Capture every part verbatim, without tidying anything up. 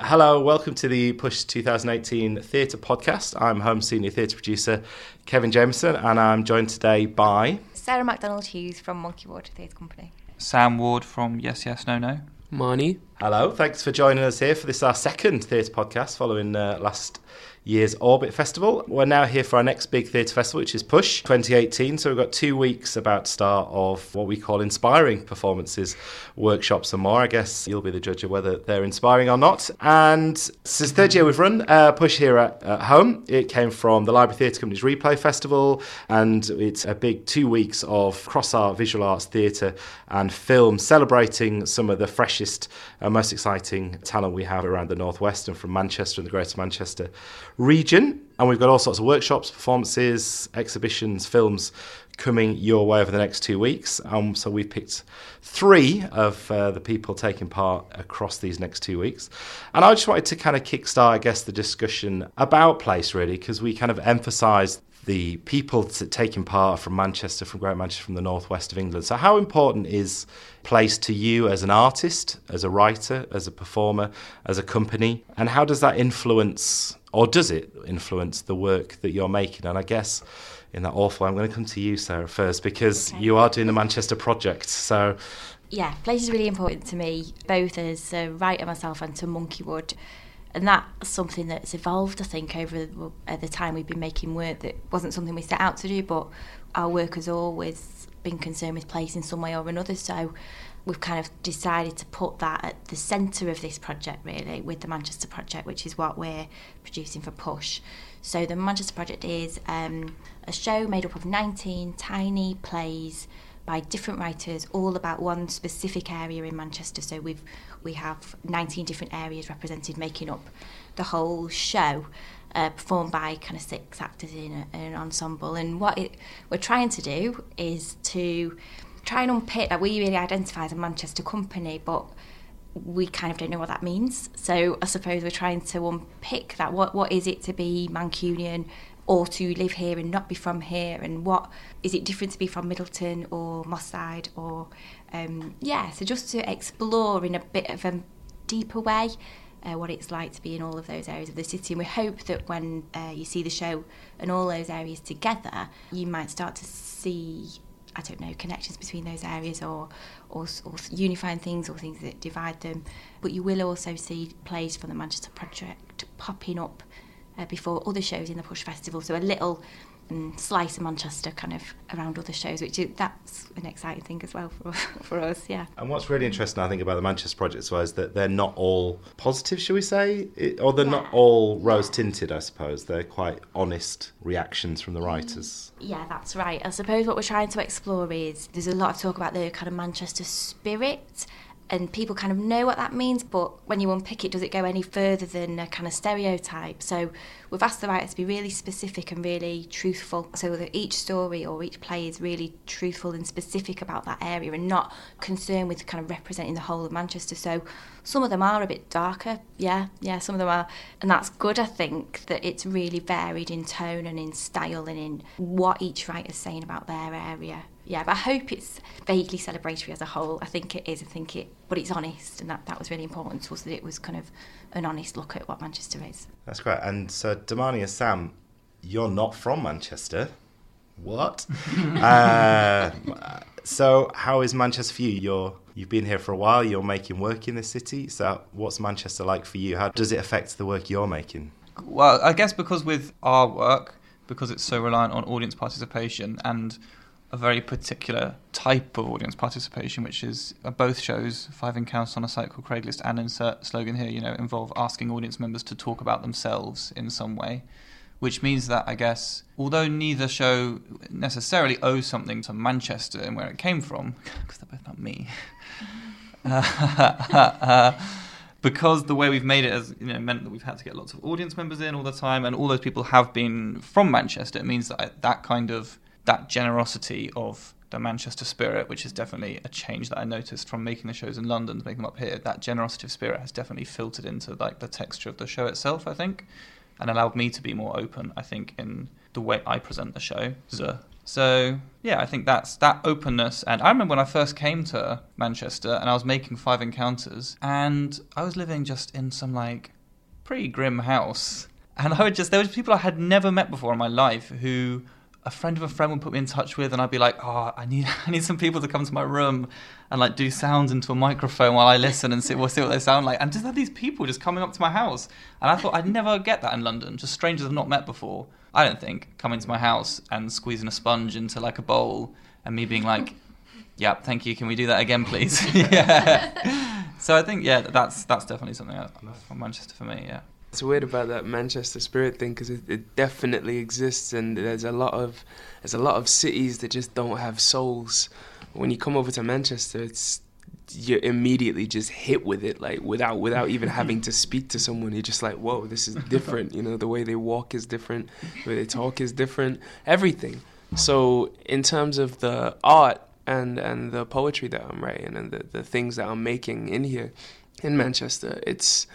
Hello, welcome to the Push twenty eighteen Theatre Podcast. I'm Home Senior Theatre Producer Kevin Jameson, and I'm joined today by... Sarah MacDonald-Hughes from Monkey Ward Theatre Company. Sam Ward from Yes Yes No No. Marnie. Hello, thanks for joining us here for this, our second theatre podcast following uh, last year's Orbit Festival. We're now here for our next big theatre festival, which is Push twenty eighteen. So we've got two weeks about to start of what we call inspiring performances, workshops and more. I guess you'll be the judge of whether they're inspiring or not. And this is the third year we've run uh, Push here at, at home. It came from the Library Theatre Company's Replay Festival, and it's a big two weeks of cross-art, visual arts, theatre and film, celebrating some of the freshest and most exciting talent we have around the Northwest and from Manchester and the Greater Manchester region. And we've got all sorts of workshops, performances, exhibitions, films coming your way over the next two weeks. Um, so we've picked three of uh, the people taking part across these next two weeks. And I just wanted to kind of kickstart, I guess, the discussion about Place, really, because we kind of emphasised the people t- taking part from Manchester, from Greater Manchester, from the northwest of England. So how important is Place to you as an artist, as a writer, as a performer, as a company? And how does that influence, or does it influence the work that you're making? And I guess in that awful, I'm going to come to you, Sarah, first, because okay. you are doing the Manchester project. So yeah, Place is really important to me, both as a writer myself and to Monkey Ward. And that's something that's evolved, I think, over the, at the time we've been making work that wasn't something we set out to do, but our work has always been concerned with Place in some way or another. So we've kind of decided to put that at the centre of this project, really, with the Manchester Project, which is what we're producing for Push. So the Manchester Project is um, a show made up of nineteen tiny plays by different writers, all about one specific area in Manchester. So we've we have nineteen different areas represented, making up the whole show, uh, performed by kind of six actors in, a, in an ensemble. And what it, we're trying to do is to try and unpick that. We really identify as a Manchester company, but we kind of don't know what that means. So I suppose we're trying to unpick that. What what is it to be Mancunian, or to live here and not be from here, and what is it different to be from Middleton or Moss Side, or um, yeah, so just to explore in a bit of a deeper way uh, what it's like to be in all of those areas of the city. And we hope that when uh, you see the show and all those areas together, you might start to see, I don't know, connections between those areas, or, or or unifying things or things that divide them. But you will also see plays from the Manchester Project popping up Uh, before other shows in the Push Festival, so a little um, slice of Manchester kind of around other shows, which is, that's an exciting thing as well for, for us, yeah. And what's really interesting, I think, about the Manchester Project as well is that they're not all positive, shall we say? It, or they're yeah. not all rose-tinted, I suppose. They're quite honest reactions from the writers. Yeah, that's right. I suppose what we're trying to explore is, there's a lot of talk about the kind of Manchester spirit, and people kind of know what that means, but when you unpick it, does it go any further than a kind of stereotype? So we've asked the writers to be really specific and really truthful, so that each story or each play is really truthful and specific about that area and not concerned with kind of representing the whole of Manchester. So some of them are a bit darker, yeah, yeah, some of them are. And that's good, I think, that it's really varied in tone and in style and in what each writer's saying about their area. Yeah, but I hope it's vaguely celebratory as a whole. I think it is, I think it, but it's honest, and that, that was really important to us, that it was kind of an honest look at what Manchester is. That's great. And so, Damani and Sam, you're not from Manchester. What? uh, so how is Manchester for you? You're, you've been here for a while, you're making work in the city, so what's Manchester like for you? How does it affect the work you're making? Well, I guess because with our work, because it's so reliant on audience participation and a very particular type of audience participation, which is uh, both shows, Five Encounters on a Site Called Craigslist and Insert Slogan Here, you know, involve asking audience members to talk about themselves in some way, which means that, I guess, although neither show necessarily owes something to Manchester and where it came from, because they're both not me, uh, because the way we've made it has, you know, meant that we've had to get lots of audience members in all the time, and all those people have been from Manchester, it means that I, that kind of that generosity of the Manchester spirit, which is definitely a change that I noticed from making the shows in London to making them up here, that generosity of spirit has definitely filtered into like the texture of the show itself, I think, and allowed me to be more open, I think, in the way I present the show. The So, yeah, I think that's that openness. And I remember when I first came to Manchester and I was making Five Encounters, and I was living just in some, like, pretty grim house. And I would just, there was people I had never met before in my life who a friend of a friend would put me in touch with, and I'd be like, oh, I need I need some people to come to my room and, like, do sounds into a microphone while I listen and see, we'll see what they sound like. And just have these people just coming up to my house. And I thought I'd never get that in London, just strangers I've not met before. I don't think, coming to my house and squeezing a sponge into, like, a bowl and me being like, yeah, thank you, can we do that again, please? Yeah. So I think, yeah, that's that's definitely something from Manchester for me, yeah. It's weird about that Manchester spirit thing, because it, it definitely exists, and there's a lot of there's a lot of cities that just don't have souls. When you come over to Manchester, it's you're immediately just hit with it, like without without even having to speak to someone. You're just like, whoa, this is different. You know, the way they walk is different, the way they talk is different, everything. So in terms of the art and and the poetry that I'm writing and the, the things that I'm making in here in Manchester, it's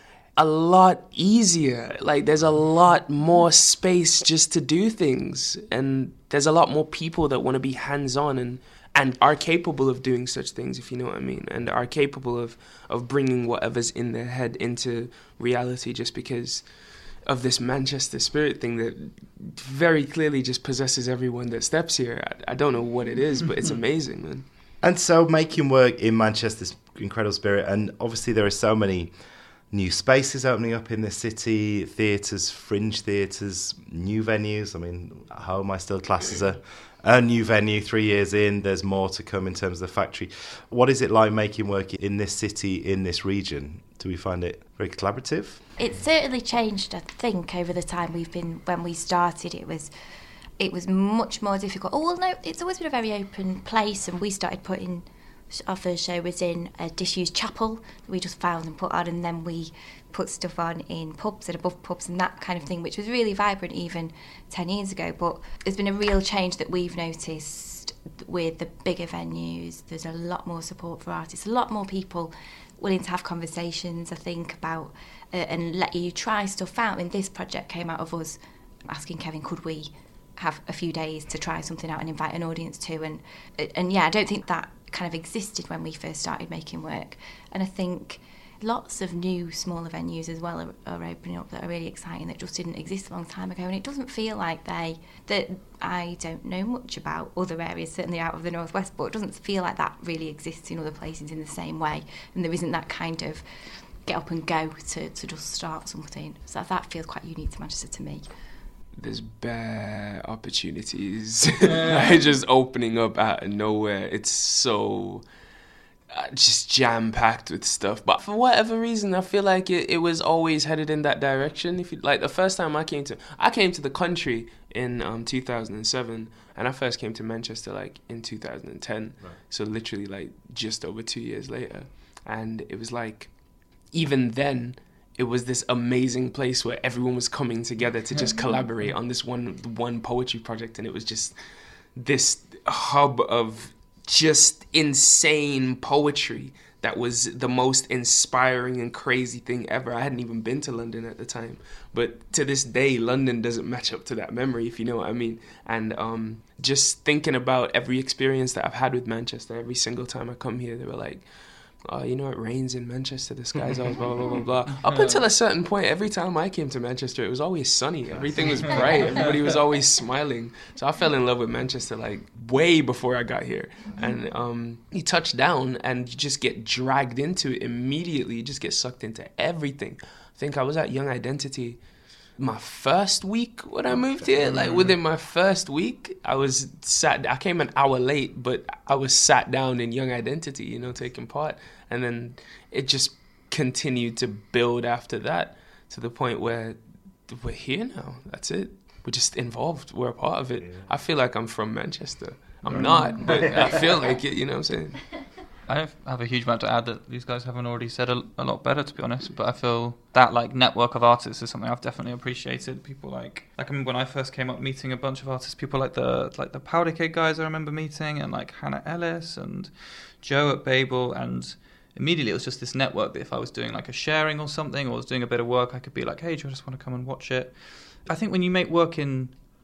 a lot easier. Like, there's a lot more space just to do things, and there's a lot more people that want to be hands-on and and are capable of doing such things, if you know what I mean, and are capable of of bringing whatever's in their head into reality, just because of this Manchester spirit thing that very clearly just possesses everyone that steps here. I, I don't know what it is, but it's amazing, man. And so making work in Manchester's incredible spirit, and obviously there are so many new spaces opening up in the city, theatres, fringe theatres, new venues. I mean, at home I still class as a, a new venue three years in. There's more to come in terms of the factory. What is it like making work in this city, in this region? Do we find it very collaborative? It's certainly changed, I think, over the time we've been, when we started, it was it was much more difficult. Oh, well, no, it's always been a very open place, and we started putting, our first show was in a disused chapel that we just found and put on, and then we put stuff on in pubs and above pubs and that kind of thing, which was really vibrant even ten years ago. But there's been a real change that we've noticed with the bigger venues. There's a lot more support for artists, a lot more people willing to have conversations, I think, about uh, and let you try stuff out. And this project came out of us asking Kevin, could we have a few days to try something out and invite an audience to, and and yeah, I don't think that kind of existed when we first started making work. And I think lots of new smaller venues as well are, are opening up that are really exciting, that just didn't exist a long time ago, and it doesn't feel like they that I don't know much about other areas, certainly out of the northwest, but it doesn't feel like that really exists in other places in the same way, and there isn't that kind of get up and go to, to just start something. So that feels quite unique to Manchester to me. There's bare opportunities like just opening up out of nowhere. It's so uh, just jam-packed with stuff. But for whatever reason, I feel like it, it was always headed in that direction. If you, like the first time I came to, I came to the country in um, two thousand seven, and I first came to Manchester like in two thousand ten. Right. So literally like just over two years later. And it was like, even then, it was this amazing place where everyone was coming together to just collaborate on this one one poetry project, and it was just this hub of just insane poetry that was the most inspiring and crazy thing ever. I hadn't even been to London at the time, but to this day, London doesn't match up to that memory, if you know what I mean. And um, just thinking about every experience that I've had with Manchester, every single time I come here, they were like, oh, you know, it rains in Manchester, the sky's always blah, blah, blah, blah, blah. Up until a certain point, every time I came to Manchester, it was always sunny. Everything was bright. Everybody was always smiling. So I fell in love with Manchester, like, way before I got here. And um, you touch down and you just get dragged into it immediately. You just get sucked into everything. I think I was at Young Identity my first week when I moved here. Like, within my first week, I was sat, I came an hour late, but I was sat down in Young Identity, you know, taking part. And then it just continued to build after that to the point where we're here now. That's it. We're just involved. We're a part of it. Yeah. I feel like I'm from Manchester. I'm not, but I feel like it, you know what I'm saying? I have a huge amount to add that these guys haven't already said a, a lot better, to be honest. But I feel that like network of artists is something I've definitely appreciated. People like, like I mean, when I first came up, meeting a bunch of artists, people like the like the Powder Keg guys I remember meeting, and like Hannah Ellis and Joe at Babel, and immediately it was just this network that if I was doing like a sharing or something, or was doing a bit of work, I could be like, hey, do you just want to come and watch it? I think when you make work in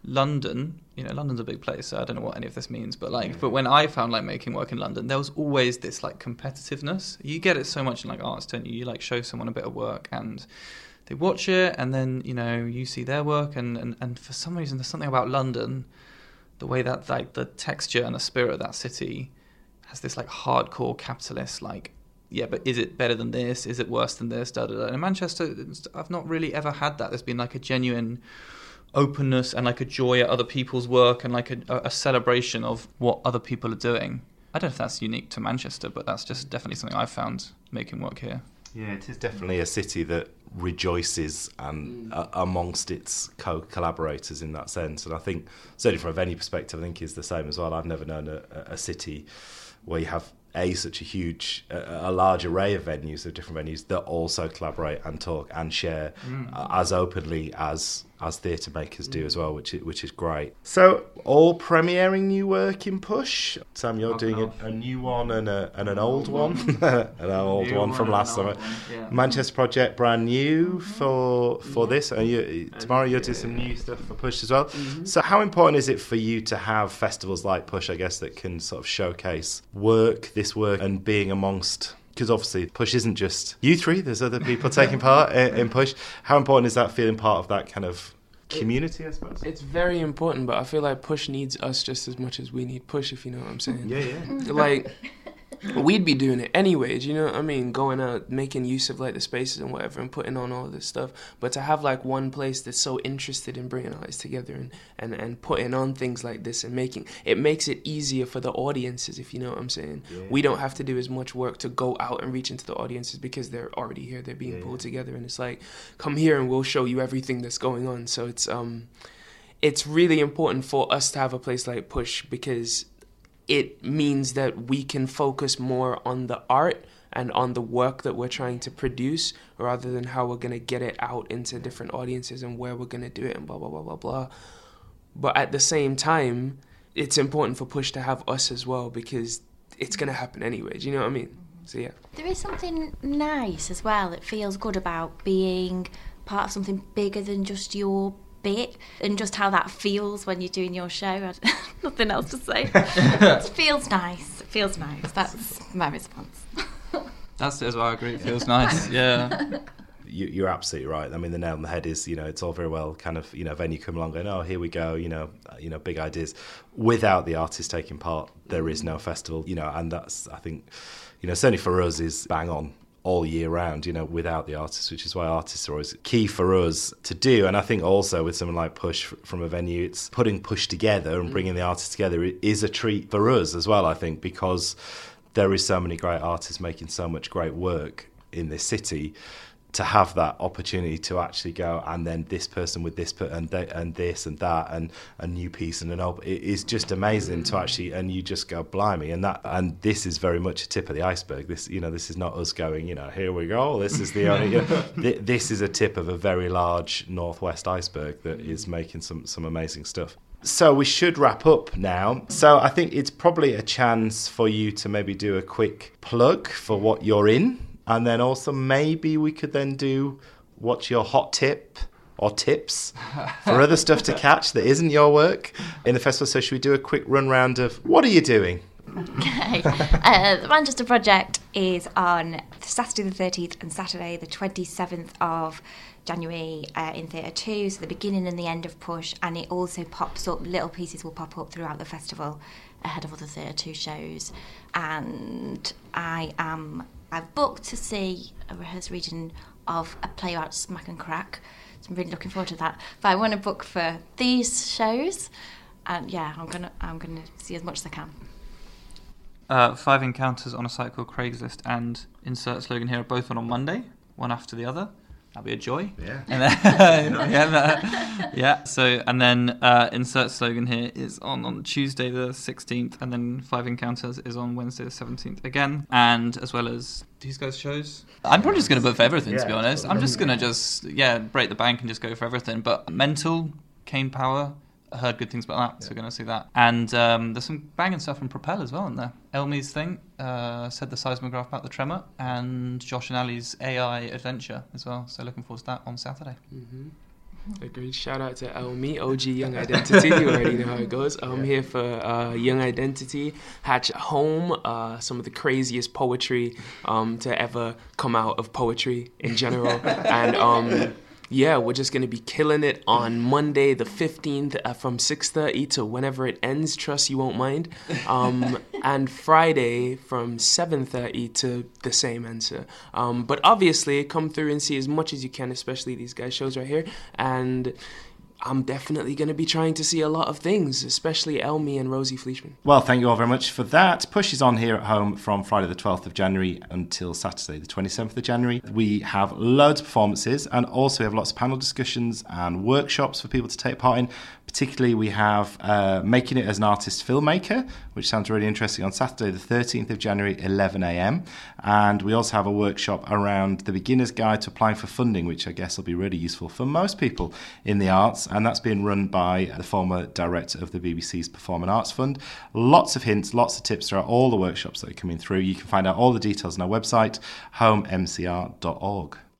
London, you know, London's a big place, so I don't know what any of this means, but like, but when I found like making work in London, there was always this like competitiveness. You get it so much in like arts, don't you? You like show someone a bit of work and they watch it, and then, you know, you see their work, and, and, and for some reason there's something about London, the way that like the texture and the spirit of that city has this like hardcore capitalist like, yeah, but is it better than this? Is it worse than this? Da, da, da. In Manchester, I've not really ever had that. There's been like a genuine openness and like a joy at other people's work, and like a, a celebration of what other people are doing. I don't know if that's unique to Manchester, but that's just definitely something I've found making work here. Yeah, it is definitely a city that rejoices and uh, amongst its co-collaborators in that sense. And I think, certainly from a venue perspective, I think is the same as well. I've never known a, a city where you have a such a huge, a, a large array of venues, of different venues that also collaborate and talk and share mm. uh, as openly as as theatre makers do as well, which is, which is great. So, all premiering new work in Push. Sam, you're doing a, a new one and a and an old one, an old new one from one last summer. Yeah. Manchester project, brand new for for yeah. this. And you, tomorrow you'll do some new stuff for Push as well. Mm-hmm. So, how important is it for you to have festivals like Push, I guess, that can sort of showcase work, this work, and being amongst? Because obviously Push isn't just you three, there's other people taking part in, in Push. How important is that feeling part of that kind of community, I suppose? It's very important, but I feel like Push needs us just as much as we need Push, if you know what I'm saying. Yeah, yeah. Like, we'd be doing it anyways, you know what I mean? Going out, making use of like the spaces and whatever, and putting on all this stuff. But to have like one place that's so interested in bringing artists together and, and, and putting on things like this and making, it makes it easier for the audiences, if you know what I'm saying. Yeah. We don't have to do as much work to go out and reach into the audiences because they're already here, they're being yeah, pulled yeah. together, and it's like, come here and we'll show you everything that's going on. So it's um, it's really important for us to have a place like Push, because it means that we can focus more on the art and on the work that we're trying to produce, rather than how we're going to get it out into different audiences and where we're going to do it and blah, blah, blah, blah, blah. But at the same time, it's important for Push to have us as well, because it's going to happen anyway. Do you know what I mean? So, yeah. There is something nice as well. It feels good about being part of something bigger than just your bit, and just how that feels when you're doing your show. Nothing else to say. It feels nice. It feels nice. That's my response. That's it as well. I agree. It feels nice. Yeah. You, you're absolutely right. I mean, the nail on the head is, you know, it's all very well kind of, you know, venue come along going, oh, here we go, you know, you know, big ideas. Without the artists taking part, there is no festival, you know, and that's, I think, you know, certainly for us is bang on all year round, you know, without the artists, which is why artists are always key for us to do. And I think also with something like Push from a venue, it's putting Push together and bringing the artists together is a treat for us as well, I think, because there is so many great artists making so much great work in this city. To have that opportunity to actually go, and then this person with this per- and th- and this and that and a new piece and an old, it is just amazing to actually, and you just go blimey, and that and this is very much a tip of the iceberg. This, you know, this is not us going, you know, here we go, this is the only, you know, th- this is a tip of a very large northwest iceberg that is making some some amazing stuff. So we should wrap up now. So I think it's probably a chance for you to maybe do a quick plug for what you're in. And then also maybe we could then do what's your hot tip or tips for other stuff to catch that isn't your work in the festival. So should we do a quick run round of what are you doing? Okay. uh, the Manchester Project is on Saturday the thirteenth and Saturday the twenty-seventh of January uh, in Theatre two, so the beginning and the end of Push, and it also pops up, little pieces will pop up throughout the festival ahead of other Theatre two shows. And I am... I've booked to see a rehearsed reading of a play about Smack and Crack, so I'm really looking forward to that. But I want to book for these shows, and yeah, I'm gonna I'm gonna see as much as I can. Uh, five encounters on a site called Craigslist and Insert Slogan here are both on on Monday, one after the other. That'll be a joy. Yeah. And then, yeah, that, yeah. So and then uh, Insert Slogan here is on on Tuesday the sixteenth, and then Five Encounters is on Wednesday the seventeenth again, and as well as these guys' shows. I'm probably just going to book for everything, yeah, to be honest. I'm just going to just yeah break the bank and just go for everything. But Mental, Cane Power, I heard good things about that, yeah. So we're going to see that. And um, there's some banging stuff from Propel as well in there. Elmi's thing, uh, said the seismograph about the tremor, and Josh and Ali's A I adventure as well. So looking forward to that on Saturday. Mm-hmm. Agreed. Shout out to Elmi, O G Young Identity. You already know how it goes. I'm here for uh, Young Identity. Hatch Home, uh, some of the craziest poetry um, to ever come out of poetry in general. And um, yeah, we're just going to be killing it on Monday the fifteenth uh, from six thirty to whenever it ends. Trust you won't mind. Um, and Friday from seven thirty to the same answer. Um, but obviously, come through and see as much as you can, especially these guys' shows right here. And I'm definitely going to be trying to see a lot of things, especially Elmi and Rosie Fleischman. Well, thank you all very much for that. Push is on here at home from Friday the twelfth of January until Saturday the twenty-seventh of January. We have loads of performances, and also we have lots of panel discussions and workshops for people to take part in. Particularly, we have uh, Making It as an Artist Filmmaker, which sounds really interesting, on Saturday the thirteenth of January, eleven a.m. And we also have a workshop around the Beginner's Guide to Applying for Funding, which I guess will be really useful for most people in the arts. And that's being run by the former director of the B B C's Performing Arts Fund. Lots of hints, lots of tips throughout all the workshops that are coming through. You can find out all the details on our website, home m c r dot org.